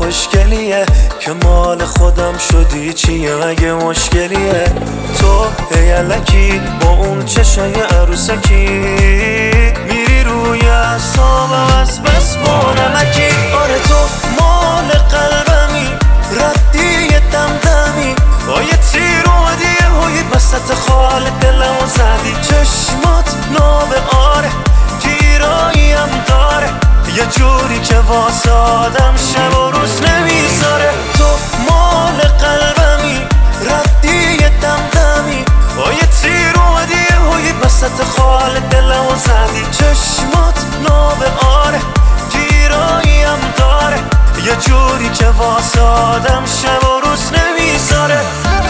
خوشگلیه که مال خودم شدی چیه مگه مشکلیه؟ تو هیلکی با اون چشای عروسکی میری روی اعصابم از بس با نمکی. آره تو مال قلبمی ردی دمدمی با یه تیر اومدی یهویی وسط خال دلمو زدی. چشمات ناب آره گیراییم داره یه جوری که واسه آدم شب و روز نمیذاره. تو مال قلبمی ردی دمدمی با یه تیر اومدی یهویی وسط خال دلمو زدی. چشمات ناب آره گیراییم داره یه جوری که واسه آدم شب و روز نمیذاره.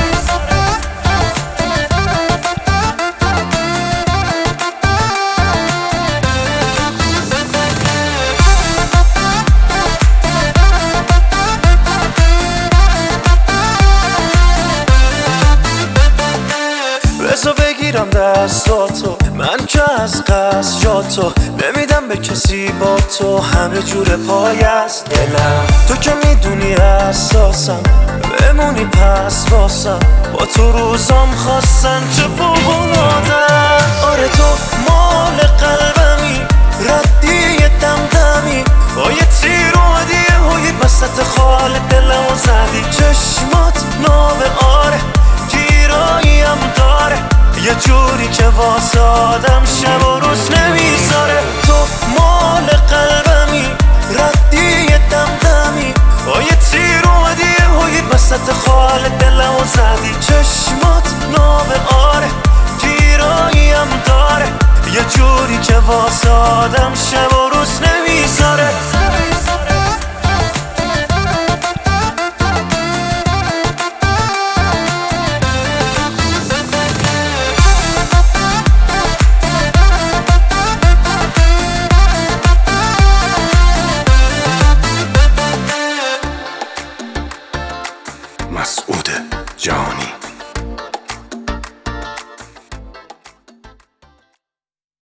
بذار بگیرم دستاتو من که از قصد جاتو نمیدم به کسی با تو همه جور پای از دلم. تو که میدونی اساسم بمونی پس واسم با تو روزام خواستن چه فوق‌العاده‌ام. آره تو مال قلبمی ردی دمدمی با یه تیر اومدی یهویی وسط خال دلمو زدی. چشمات ناب آره گیراییم داره یه جوری که واسه آدم شب و روز نمیذاره. تو مال قلبمی ردی دمدمی با یه تیر اومدی یهویی وسط خال دلمو زدی. چشمات ناب آره گیراییم داره یه جوری که واسه آدم شب